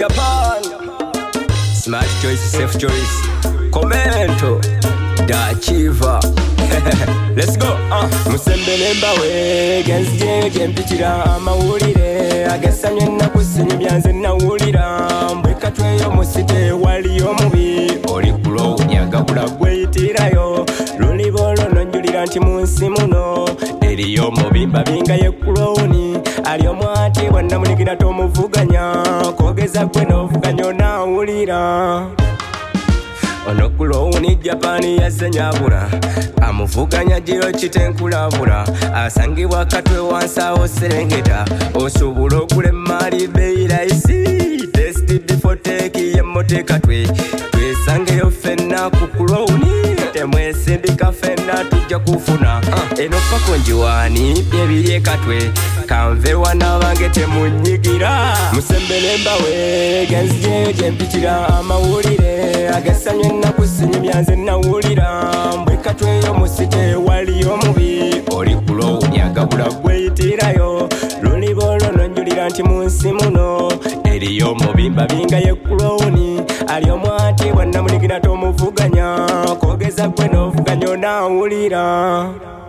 Japan. Smart choice, safe choice. Commento. Da Chiva. Let's go. Musembelemba we genzje gempitira amawulire agasanye nakusinye byanze nawulira mbweka tweyo musite wali omubi oli kulo yagabula gweyitirayo lulibolo nonjulira nti munsi muno eriyo mubimba binga yekuloni ali omwati bwannamuligira tomuvuganya kogeza gwe novuganya onawulira ono kulowuni Japani yasenyabula amuvuganya jiro kitenkulabula asangibwa katwe wansawo serengeta osobula okula mali beirayisi tested for take yemoteeka twesangeyo fenna ku kulowuni temwesindika fenna tujja kufuna eno pako njiwani byebirye katwe kanve wana bange temunyigira musembelemba we genzje gyempitira amawulire agasanye nakusinye byanze nawulira mbweka tweyo musite wali omubi oli kulo yagabula gweyitirayo lulibolo nonjulira nti munsi muno eriyo mubimba binga yekuloni ali omwati bwannamuligira tomuvuganya kogeza gwe novuganya onawulira